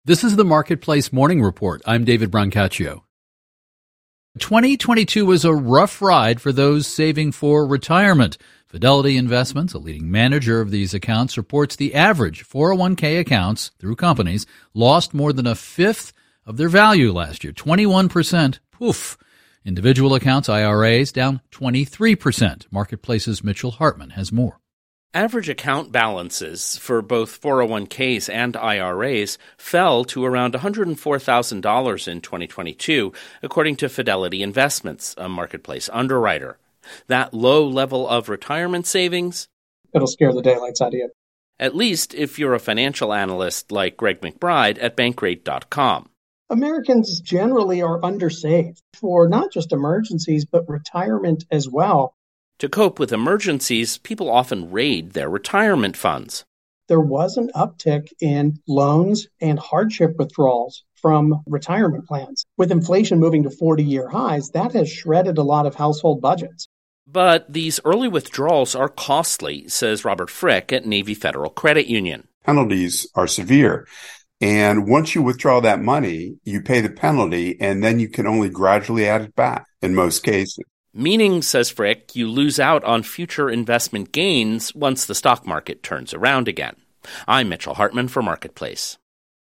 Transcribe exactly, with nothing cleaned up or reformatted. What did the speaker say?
This is the Marketplace Morning Report. I'm David Brancaccio. twenty twenty-two was a rough ride for those saving for retirement. Fidelity Investments, a leading manager of these accounts, reports the average four oh one k accounts through companies lost more than a fifth of their value last year, twenty-one percent. Poof. Individual accounts, I R As, down twenty-three percent. Marketplace's Mitchell Hartman has more. Average account balances for both four oh one k's and I R As fell to around one hundred four thousand dollars in twenty twenty-two, according to Fidelity Investments, a Marketplace underwriter. That low level of retirement savings? It'll scare the daylights out of you. At least if you're a financial analyst like Greg McBride at Bankrate dot com. Americans generally are undersaved for not just emergencies, but retirement as well. To cope with emergencies, people often raid their retirement funds. There was an uptick in loans and hardship withdrawals from retirement plans. With inflation moving to forty-year highs, that has shredded a lot of household budgets. But these early withdrawals are costly, says Robert Frick at Navy Federal Credit Union. Penalties are severe. And once you withdraw that money, you pay the penalty, and then you can only gradually add it back in most cases. Meaning, says Frick, you lose out on future investment gains once the stock market turns around again. I'm Mitchell Hartman for Marketplace.